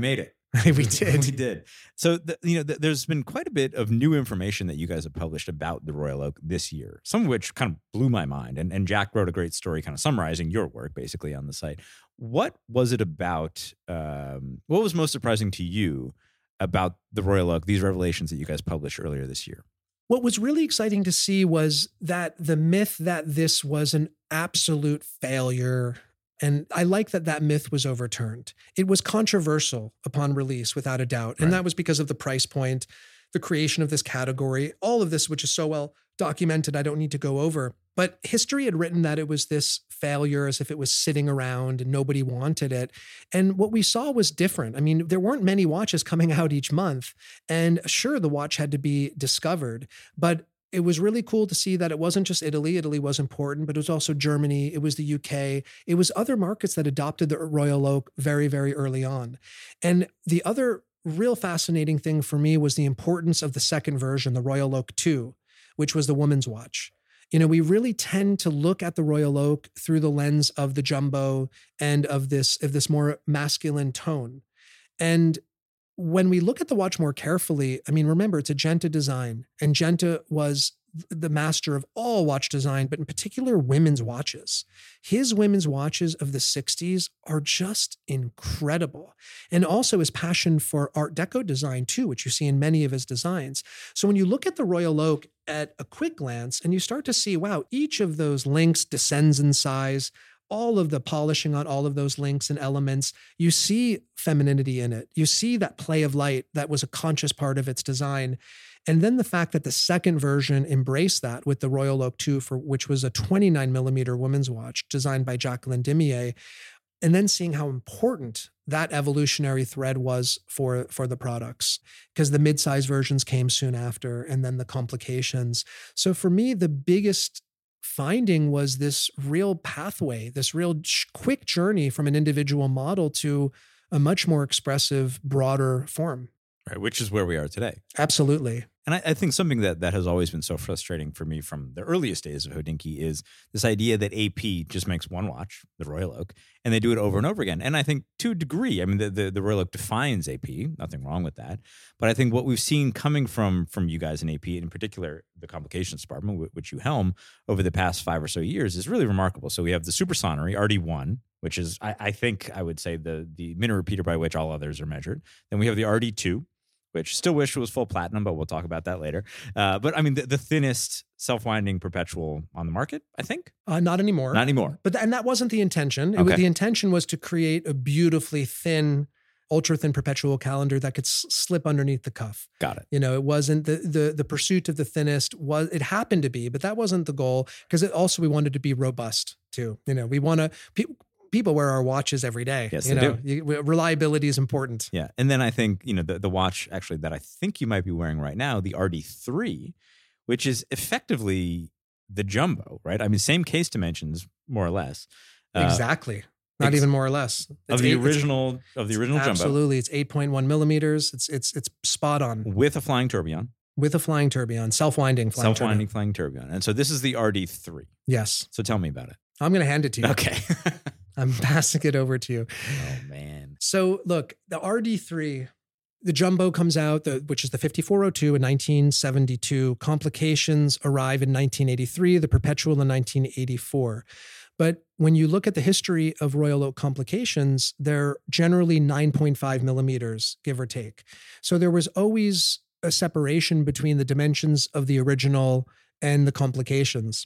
we did. We did. So, the, you know, th- there's been quite a bit of new information that you guys have published about the Royal Oak this year, some of which kind of blew my mind. And, and Jack wrote a great story kind of summarizing your work basically on the site. What was it about? Um, what was most surprising to you about the Royal Oak, these revelations that you guys published earlier this year? What was really exciting to see was that the myth that this was an absolute failure, and I like that that myth was overturned. It was controversial upon release, without a doubt. And Right. that was because of the price point, the creation of this category, all of this, which is so well documented, I don't need to go over. But history had written that it was this failure, as if it was sitting around and nobody wanted it. And what we saw was different. I mean, there weren't many watches coming out each month. And sure, the watch had to be discovered, but it was really cool to see that it wasn't just Italy. Italy was important, but it was also Germany. It was the U K. It was other markets that adopted the Royal Oak very, very early on. And the other real fascinating thing for me was the importance of the second version, the Royal Oak two, which was the woman's watch. You know, we really tend to look at the Royal Oak through the lens of the jumbo and of this, of this more masculine tone. And when we look at the watch more carefully, I mean, remember, it's a Genta design, and Genta was the master of all watch design, but in particular, women's watches. His women's watches of the sixties are just incredible. And also his passion for Art Deco design too, which you see in many of his designs. So when you look at the Royal Oak at a quick glance and you start to see, wow, each of those links descends in size, all of the polishing on all of those links and elements, you see femininity in it. You see that play of light that was a conscious part of its design. And then the fact that the second version embraced that with the Royal Oak two, for which was a twenty-nine millimeter women's watch designed by Jacqueline Dimier, and then seeing how important that evolutionary thread was for, for the products, because the mid-size versions came soon after, and then the complications. So for me, the biggest finding was this real pathway, this real quick journey from an individual model to a much more expressive, broader form. Right, which is where we are today. Absolutely. And I, I think something that, that has always been so frustrating for me from the earliest days of Hodinkee is this idea that A P just makes one watch, the Royal Oak, and they do it over and over again. And I think to a degree, I mean, the, the, the Royal Oak defines A P, nothing wrong with that. But I think what we've seen coming from, from you guys in A P, in particular the complications department, which you helm over the past five or so years, is really remarkable. So we have the Supersonnery, R D one, which is, I, I think I would say the, the minute repeater by which all others are measured. Then we have the R D two, which still wish it was full platinum, but we'll talk about that later. Uh, but I mean, the, the thinnest self-winding perpetual on the market, I think? Uh, not anymore. Not anymore. But th- and that wasn't the intention. It Okay. was, the intention was to create a beautifully thin, ultra-thin perpetual calendar that could s- slip underneath the cuff. Got it. You know, it wasn't the the the pursuit of the thinnest was it happened to be, but that wasn't the goal, because it also we wanted to be robust too. You know, we want to. Pe- People wear our watches every day. Yes, you they know, do. You, reliability is important. Yeah. And then I think, you know, the, the watch actually that I think you might be wearing right now, the R D three, which is effectively the jumbo, right? I mean, same case dimensions, more or less. Uh, Exactly. Not ex- even more or less. Of It's the eight- it's- original of the original jumbo Absolutely. It's eight point one millimeters. It's it's it's spot on with a flying tourbillon, with a flying tourbillon, self-winding flying self-winding tourbillon. flying tourbillon. And so this is the R D three. Yes. So tell me about it. I'm going to hand it to you. Okay. I'm passing it over to you. Oh, man. So look, the R D three, the jumbo comes out, the, which is the fifty-four oh two in nineteen seventy-two. Complications arrive in nineteen eighty-three, the perpetual in nineteen eighty-four. But when you look at the history of Royal Oak complications, they're generally nine point five millimeters, give or take. So there was always a separation between the dimensions of the original and the complications.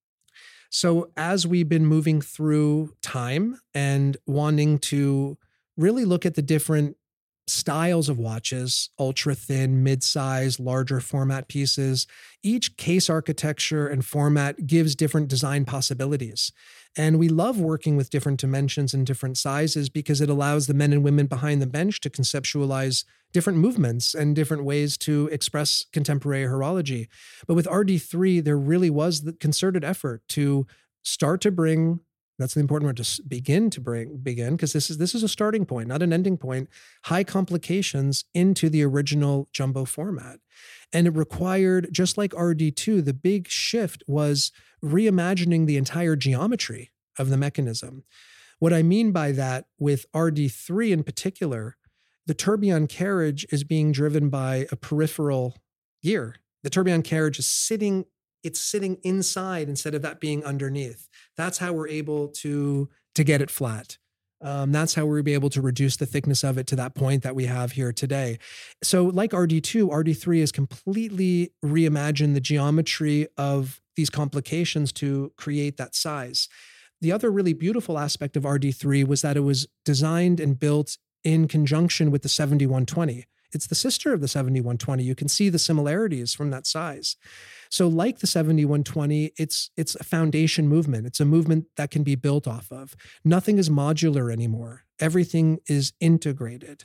So as we've been moving through time and wanting to really look at the different styles of watches, ultra thin, mid-size, larger format pieces, each case architecture and format gives different design possibilities. And we love working with different dimensions and different sizes because it allows the men and women behind the bench to conceptualize different movements and different ways to express contemporary horology. But with R D three, there really was the concerted effort to start to bring, that's the important word, to s- begin to bring, begin, because this is this is a starting point, not an ending point, high complications into the original jumbo format. And it required, just like R D two, the big shift was reimagining the entire geometry of the mechanism. What I mean by that with R D three in particular, the tourbillon carriage is being driven by a peripheral gear. The tourbillon carriage is sitting, it's sitting inside instead of that being underneath. That's how we're able to, to get it flat. Um, that's how we'll be able to reduce the thickness of it to that point that we have here today. So like R D two, R D three has completely reimagined the geometry of these complications to create that size. The other really beautiful aspect of R D three was that it was designed and built in conjunction with the seventy-one twenty. It's the sister of the seventy-one twenty. You can see the similarities from that size. So like the seventy-one twenty, it's it's a foundation movement. It's a movement that can be built off of. Nothing is modular anymore. Everything is integrated.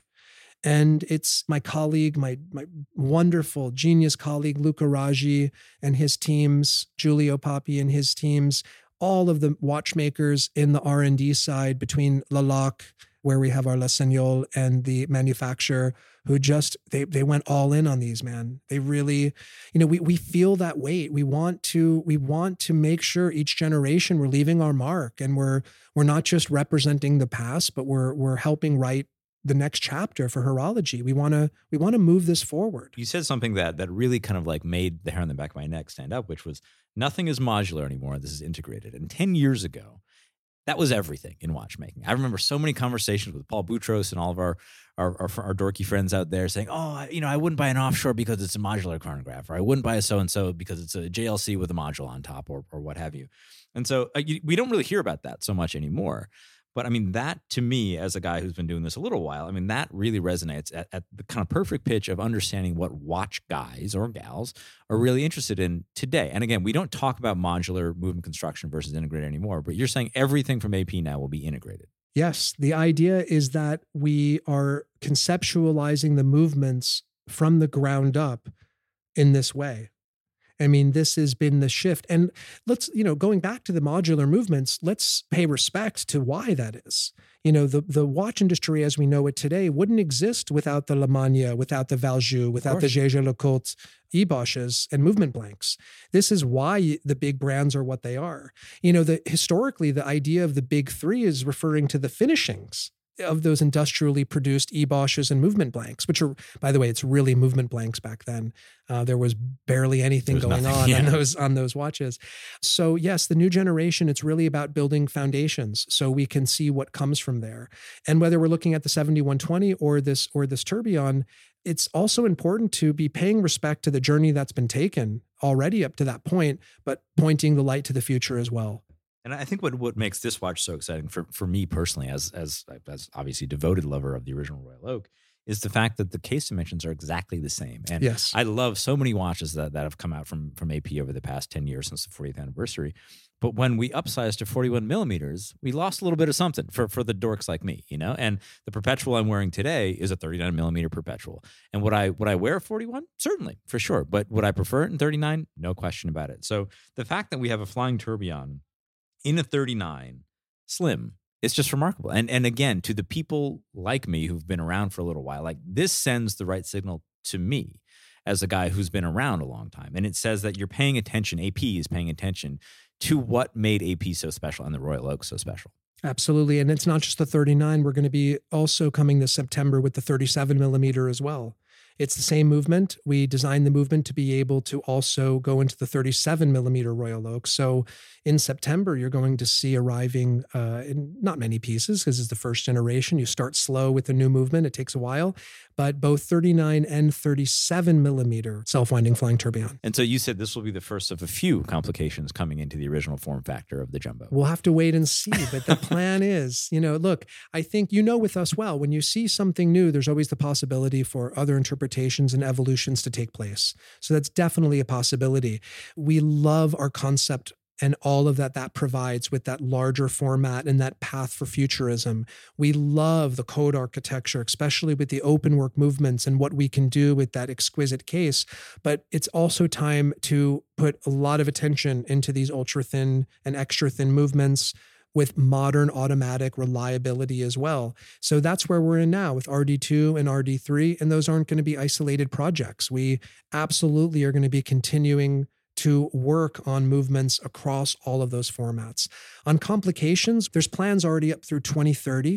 And it's my colleague, my, my wonderful genius colleague, Luca Raggi and his teams, Giulio Papi and his teams, all of the watchmakers in the R and D side between La Locke, where we have our La Seignole, and the manufacturer, who just, they they went all in on these, man. They really, you know, we we feel that weight. We want to, we want to make sure each generation we're leaving our mark, and we're we're not just representing the past, but we're we're helping write the next chapter for horology. We want to we want to move this forward. You said something that that really kind of like made the hair on the back of my neck stand up, which was nothing is modular anymore. This is integrated. And ten years ago, that was everything in watchmaking. I remember so many conversations with Paul Boutros and all of our our, our our dorky friends out there saying, oh, you know, I wouldn't buy an offshore because it's a modular chronograph, or I wouldn't buy a so-and-so because it's a J L C with a module on top, or or what have you. And so uh, you, we don't really hear about that so much anymore. But I mean, that to me, as a guy who's been doing this a little while, I mean, that really resonates at, at the kind of perfect pitch of understanding what watch guys or gals are really interested in today. And again, we don't talk about modular movement construction versus integrated anymore, but you're saying everything from A P now will be integrated. Yes. The idea is that we are conceptualizing the movements from the ground up in this way. I mean, this has been the shift. And let's, you know, going back to the modular movements, let's pay respect to why that is. You know, the, the watch industry as we know it today wouldn't exist without the Lemania, without the Valjoux, without the Jaeger-LeCoultre E-Bosch's and movement blanks. This is why the big brands are what they are. You know, the historically, the idea of the big three is referring to the finishings of those industrially produced E-Bosch's and movement blanks, which are, by the way, it's really movement blanks back then. Uh, there was barely anything was going nothing, on yeah. on those on those watches. So yes, the new generation, it's really about building foundations so we can see what comes from there. And whether we're looking at the seventy-one twenty or this or this tourbillon, it's also important to be paying respect to the journey that's been taken already up to that point, but pointing the light to the future as well. And I think what, what makes this watch so exciting for, for me personally, as as as obviously devoted lover of the original Royal Oak, is the fact that the case dimensions are exactly the same. And yes. I love so many watches that, that have come out from, from A P over the past ten years since the fortieth anniversary. But when we upsized to forty-one millimeters, we lost a little bit of something for, for the dorks like me, you know? And the perpetual I'm wearing today is a thirty-nine millimeter perpetual. And would I, would I wear forty-one? Certainly, for sure. But would I prefer it in thirty-nine? No question about it. So the fact that we have a flying tourbillon in a thirty-nine slim, it's just remarkable. And and again, to the people like me who've been around for a little while, like this sends the right signal to me as a guy who's been around a long time. And it says that you're paying attention, A P is paying attention to what made A P so special and the Royal Oak so special. Absolutely. And it's not just the thirty-nine. We're going to be also coming this September with the thirty-seven millimeter as well. It's the same movement. We designed the movement to be able to also go into the thirty-seven millimeter Royal Oak. So in September, you're going to see arriving uh, in not many pieces because it's the first generation. You start slow with the new movement. It takes a while, but both thirty-nine and thirty-seven millimeter self-winding flying tourbillon. And so you said this will be the first of a few complications coming into the original form factor of the Jumbo. We'll have to wait and see, but the plan is, you know, look, I think you know with us well, when you see something new, there's always the possibility for other interpretations and evolutions to take place. So that's definitely a possibility. We love our concept and all of that that provides with that larger format and that path for futurism. We love the code architecture, especially with the open work movements and what we can do with that exquisite case. But it's also time to put a lot of attention into these ultra thin and extra thin movements with modern automatic reliability as well. So that's where we're in now with R D two and R D three, and those aren't going to be isolated projects. We absolutely are going to be continuing to work on movements across all of those formats. On complications, there's plans already up through twenty thirty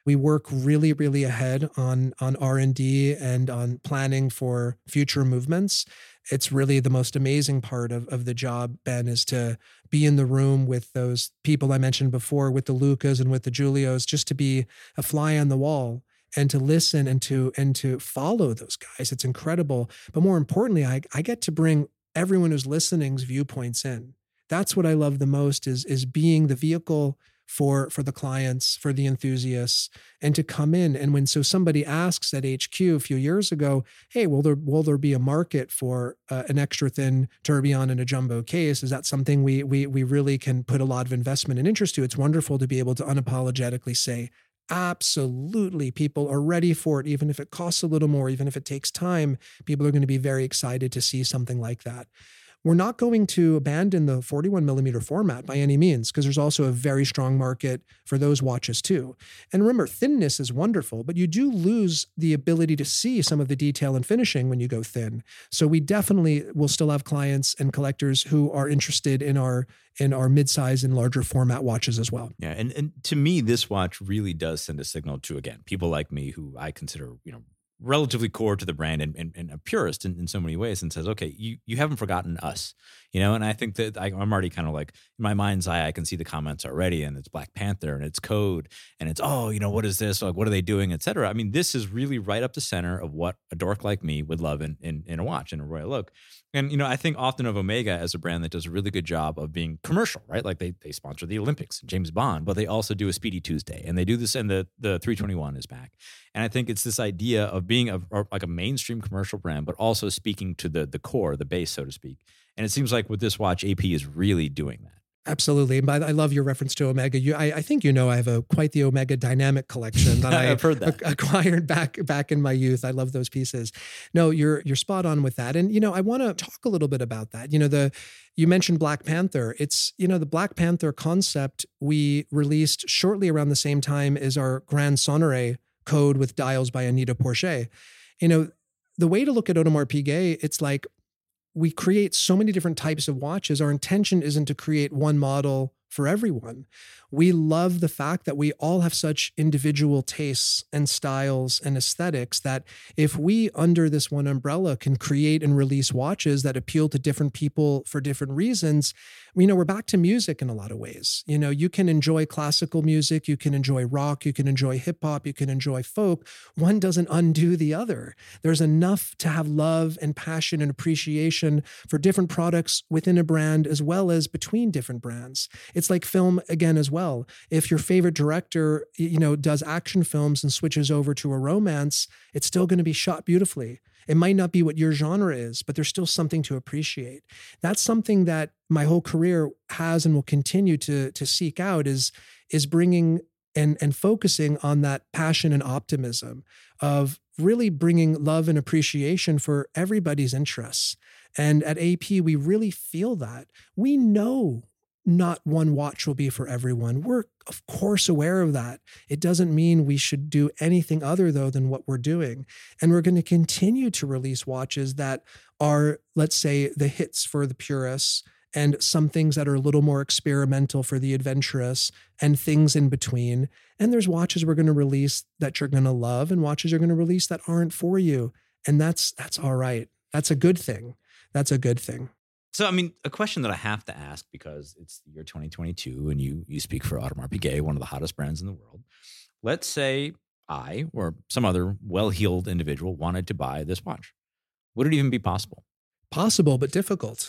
We work really, really ahead on, on R and D and on planning for future movements. It's really the most amazing part of, of the job, Ben, is to be in the room with those people I mentioned before, with the Lucas and with the Julios, just to be a fly on the wall and to listen and to and to follow those guys. It's incredible. But more importantly, I, I get to bring everyone who's listening's viewpoints in. That's what I love the most, is, is being the vehicle for, for the clients, for the enthusiasts, and to come in. And when so somebody asks at H Q a few years ago, hey, will there will there be a market for uh, an extra thin tourbillon in a jumbo case? Is that something we we we really can put a lot of investment and interest to? It's wonderful to be able to unapologetically say, absolutely, people are ready for it. Even if it costs a little more, even if it takes time, people are going to be very excited to see something like that. We're not going to abandon the forty-one millimeter format by any means, because there's also a very strong market for those watches too. And remember, thinness is wonderful, but you do lose the ability to see some of the detail and finishing when you go thin. So we definitely will still have clients and collectors who are interested in our in our mid-size and larger format watches as well. Yeah, and and to me, this watch really does send a signal to, again, people like me who I consider, you know, relatively core to the brand and, and, and a purist in, in so many ways, and says, okay, you, you haven't forgotten us, you know? And I think that I, I'm already kind of like, in my mind's eye, I can see the comments already, and it's Black Panther and it's code and it's, oh, you know, what is this? Like, what are they doing, et cetera. I mean, this is really right up the center of what a dork like me would love in, in, in a watch, in a Royal Oak. And, you know, I think often of Omega as a brand that does a really good job of being commercial, right? Like they they sponsor the Olympics, James Bond, but they also do a Speedy Tuesday, and they do this, and the, the three twenty-one is back. And I think it's this idea of being a, like a mainstream commercial brand, but also speaking to the the core, the base, so to speak. And it seems like with this watch, A P is really doing that. Absolutely. And by the, I love your reference to Omega. You, I, I think you know I have a quite the Omega dynamic collection that I I've heard that. acquired back back in my youth. I love those pieces. No, you're you're spot on with that. And you know, I want to talk a little bit about that. You know, the you mentioned Black Panther. It's, you know, the Black Panther concept we released shortly around the same time as our Grand Sonore code with dials by Anita Porcher. You know, the way to look at Audemars Piguet, it's like, we create so many different types of watches. Our intention isn't to create one model for everyone. We love the fact that we all have such individual tastes and styles and aesthetics that if we, under this one umbrella, can create and release watches that appeal to different people for different reasons, you know, we're back to music in a lot of ways. You know, you can enjoy classical music, you can enjoy rock, you can enjoy hip hop, you can enjoy folk. One doesn't undo the other. There's enough to have love and passion and appreciation for different products within a brand as well as between different brands. It's like film again as well. If your favorite director, you know, does action films and switches over to a romance, it's still going to be shot beautifully. It might not be what your genre is, but there's still something to appreciate. That's something that my whole career has and will continue to, to seek out is, is bringing and, and focusing on that passion and optimism of really bringing love and appreciation for everybody's interests. And at A P, we really feel that. We know not one watch will be for everyone. We're, of course, aware of that. It doesn't mean we should do anything other, though, than what we're doing. And we're going to continue to release watches that are, let's say, the hits for the purists, and some things that are a little more experimental for the adventurous, and things in between. And there's watches we're going to release that you're going to love, and watches you're going to release that aren't for you. And that's that's all right. That's a good thing. That's a good thing. So, I mean, a question that I have to ask, because it's the year twenty twenty-two and you you speak for Audemars Piguet, one of the hottest brands in the world. Let's say I or some other well-heeled individual wanted to buy this watch. Would it even be possible? Possible, but difficult.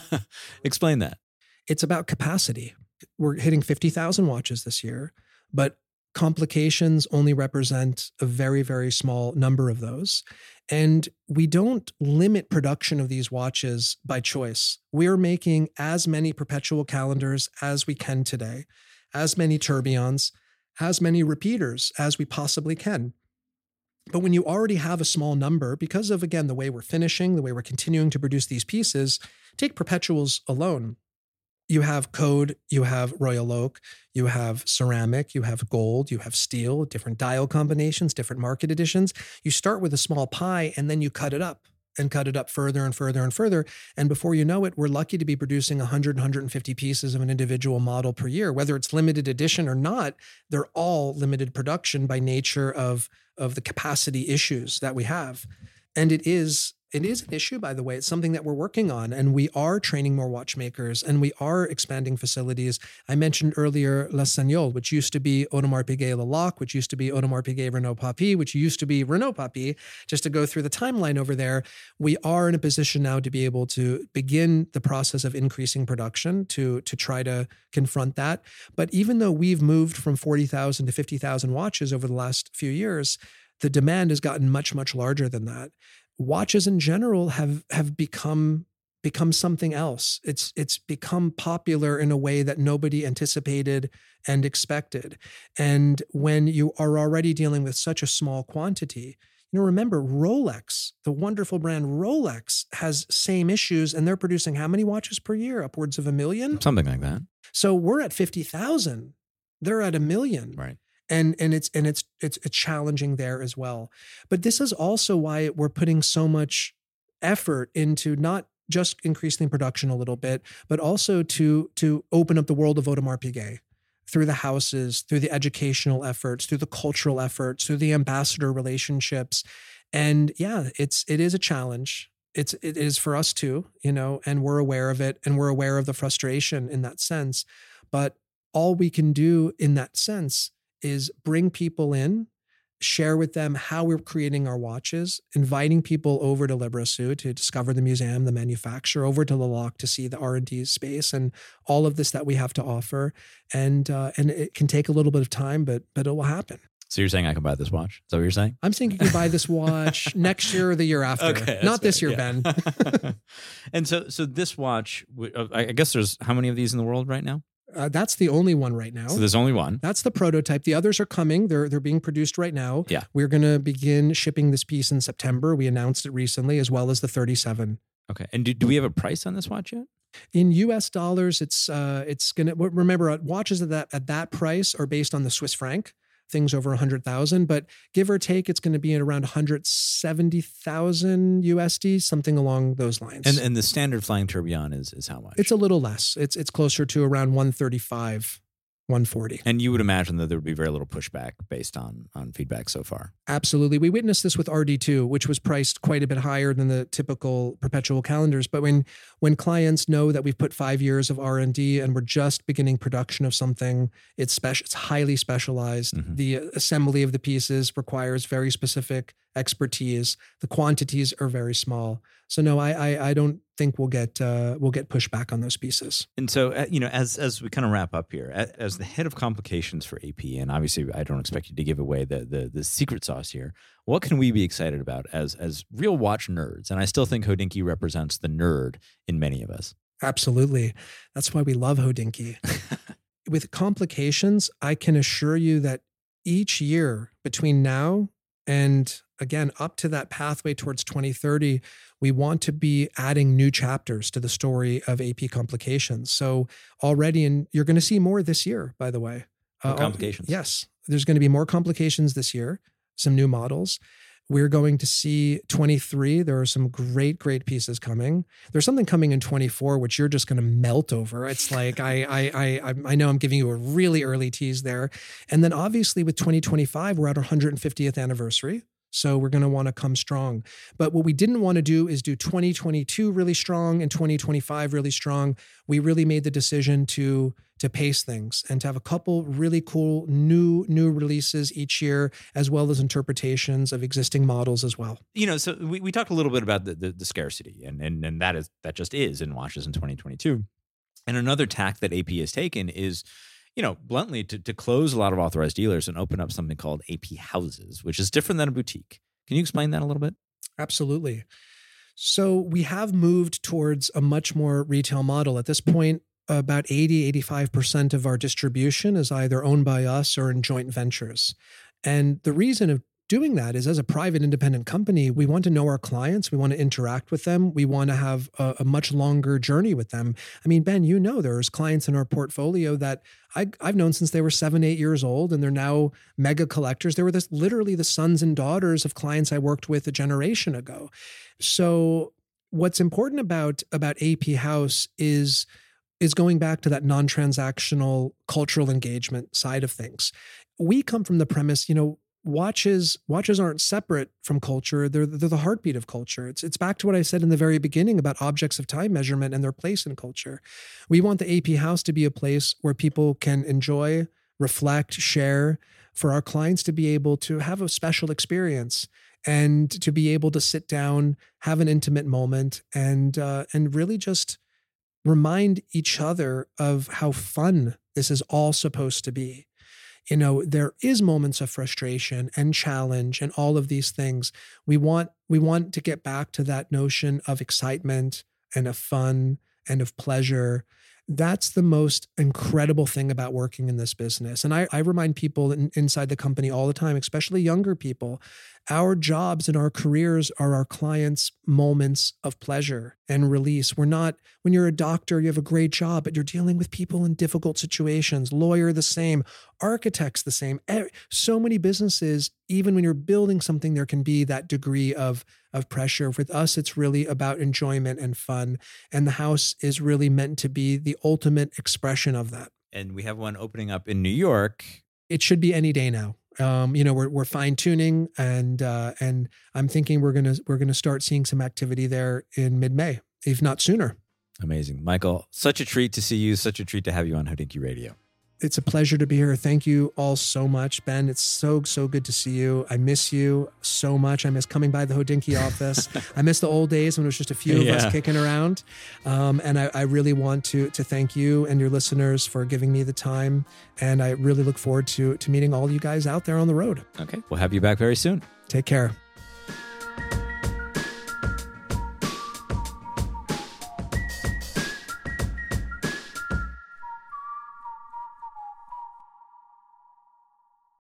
Explain that. It's about capacity. We're hitting fifty thousand watches this year, but complications only represent a very, very small number of those. And we don't limit production of these watches by choice. We're making as many perpetual calendars as we can today, as many tourbillons, as many repeaters as we possibly can. But when you already have a small number, because of, again, the way we're finishing, the way we're continuing to produce these pieces, take perpetuals alone. You have code, you have Royal Oak, you have ceramic, you have gold, you have steel, different dial combinations, different market editions. You start with a small pie and then you cut it up. and cut it up further and further and further. And before you know it, we're lucky to be producing one hundred, one hundred fifty pieces of an individual model per year. Whether it's limited edition or not, they're all limited production by nature of, of the capacity issues that we have. And it is It is an issue, by the way. It's something that we're working on, and we are training more watchmakers, and we are expanding facilities. I mentioned earlier La Sagnole, which used to be Audemars Piguet Le Loc, which used to be Audemars Piguet Renaud Papy, which used to be Renaud Papy. Just to go through the timeline over there, we are in a position now to be able to begin the process of increasing production to, to try to confront that. But even though we've moved from forty thousand to fifty thousand watches over the last few years, the demand has gotten much, much larger than that. Watches in general have have become become something else. It's it's become popular in a way that nobody anticipated and expected. And when you are already dealing with such a small quantity, you know, remember Rolex, the wonderful brand Rolex, has same issues, and they're producing how many watches per year? Upwards of a million? Something like that. So we're at fifty thousand. They're at a million. Right. And and it's and it's it's it's challenging there as well. But this is also why we're putting so much effort into not just increasing production a little bit, but also to to open up the world of Audemars Piguet through the houses, through the educational efforts, through the cultural efforts, through the ambassador relationships. And yeah, it's it is a challenge. It's it is for us too, you know, and we're aware of it, and we're aware of the frustration in that sense. But all we can do in that sense is bring people in, share with them how we're creating our watches, inviting people over to Le Brosseau to discover the museum, the manufacturer, over to Le Loc to see the R and D space and all of this that we have to offer. And uh, and it can take a little bit of time, but but it will happen. So you're saying I can buy this watch? Is that what you're saying? I'm saying you can buy this watch next year or the year after. Okay, Not this fair, year, yeah. Ben. And so so this watch, I guess there's how many of these in the world right now? Uh, that's the only one right now. So there's only one. That's the prototype. The others are coming. They're they're being produced right now. Yeah. We're going to begin shipping this piece in September. We announced it recently, as well as the thirty-seven. Okay. And do, do we have a price on this watch yet? In U S dollars, it's uh, it's going to remember watches at that at that price are based on the Swiss franc. Things over one hundred thousand, but give or take, it's going to be at around one hundred seventy thousand U S D, something along those lines. And and the standard flying tourbillon is is how much? It's a little less. It's it's closer to around one thirty-five, one forty. And you would imagine that there would be very little pushback based on on feedback so far. Absolutely. We witnessed this with R D two, which was priced quite a bit higher than the typical perpetual calendars. But when when clients know that we've put five years of R and D and we're just beginning production of something, it's special. It's highly specialized. Mm-hmm. The assembly of the pieces requires very specific expertise. The quantities are very small. So no, I I, I don't think we'll get uh, we'll get pushback on those pieces. And so uh, you know, as as we kind of wrap up here, as, as the head of complications for A P, and obviously I don't expect you to give away the the the secret sauce here. What can we be excited about as as real watch nerds? And I still think Hodinkee represents the nerd in many of us. Absolutely, that's why we love Hodinkee. With complications, I can assure you that each year between now and again, up to that pathway towards twenty thirty, we want to be adding new chapters to the story of A P complications. So already, and you're going to see more this year, by the way. More uh, complications. Yes. There's going to be more complications this year, some new models. We're going to see twenty-three. There are some great, great pieces coming. There's something coming in twenty-four, which you're just going to melt over. It's like, I, I, I, I know I'm giving you a really early tease there. And then obviously with twenty twenty-five, we're at our one hundred fiftieth anniversary. So we're going to want to come strong. But what we didn't want to do is do twenty twenty-two really strong and twenty twenty-five really strong. We really made the decision to, to pace things and to have a couple really cool new, new releases each year, as well as interpretations of existing models as well. You know, so we, we talked a little bit about the, the, the scarcity, and, and, and that is, that just is in watches in twenty twenty-two. And another tack that A P has taken is, you know, bluntly, to, to close a lot of authorized dealers and open up something called A P houses, which is different than a boutique. Can you explain that a little bit? Absolutely. So we have moved towards a much more retail model. At this point, about eighty, eighty-five percent of our distribution is either owned by us or in joint ventures. And the reason of doing that is, as a private independent company, we want to know our clients. We want to interact with them. We want to have a, a much longer journey with them. I mean, Ben, you know, there's clients in our portfolio that I, I've known since they were seven, eight years old, and they're now mega collectors. They were this, literally the sons and daughters of clients I worked with a generation ago. So what's important about, about A P House is, is going back to that non-transactional cultural engagement side of things. We come from the premise, you know, Watches watches aren't separate from culture. They're, they're the heartbeat of culture. It's it's back to what I said in the very beginning about objects of time measurement and their place in culture. We want the A P House to be a place where people can enjoy, reflect, share, for our clients to be able to have a special experience and to be able to sit down, have an intimate moment, and uh, and really just remind each other of how fun this is all supposed to be. You know, there is moments of frustration and challenge and all of these things. We want we want to get back to that notion of excitement and of fun and of pleasure. That's the most incredible thing about working in this business. And I, I remind people in, inside the company all the time, especially younger people, our jobs and our careers are our clients' moments of pleasure and release. We're not, when you're a doctor, you have a great job, but you're dealing with people in difficult situations. Lawyer, the same. Architects, the same. So many businesses, even when you're building something, there can be that degree of, of pressure. With us, it's really about enjoyment and fun. And the house is really meant to be the ultimate expression of that. And we have one opening up in New York. It should be any day now. Um, you know, we're we're fine tuning, and uh, and I'm thinking we're gonna we're gonna start seeing some activity there in mid-May, if not sooner. Amazing, Michael. Such a treat to see you. Such a treat to have you on Hodinkee Radio. It's a pleasure to be here. Thank you all so much, Ben. It's so, so good to see you. I miss you so much. I miss coming by the Hodinkee office. I miss the old days when it was just a few of yeah. us kicking around. Um, and I, I really want to to thank you and your listeners for giving me the time. And I really look forward to, to meeting all you guys out there on the road. Okay. We'll have you back very soon. Take care.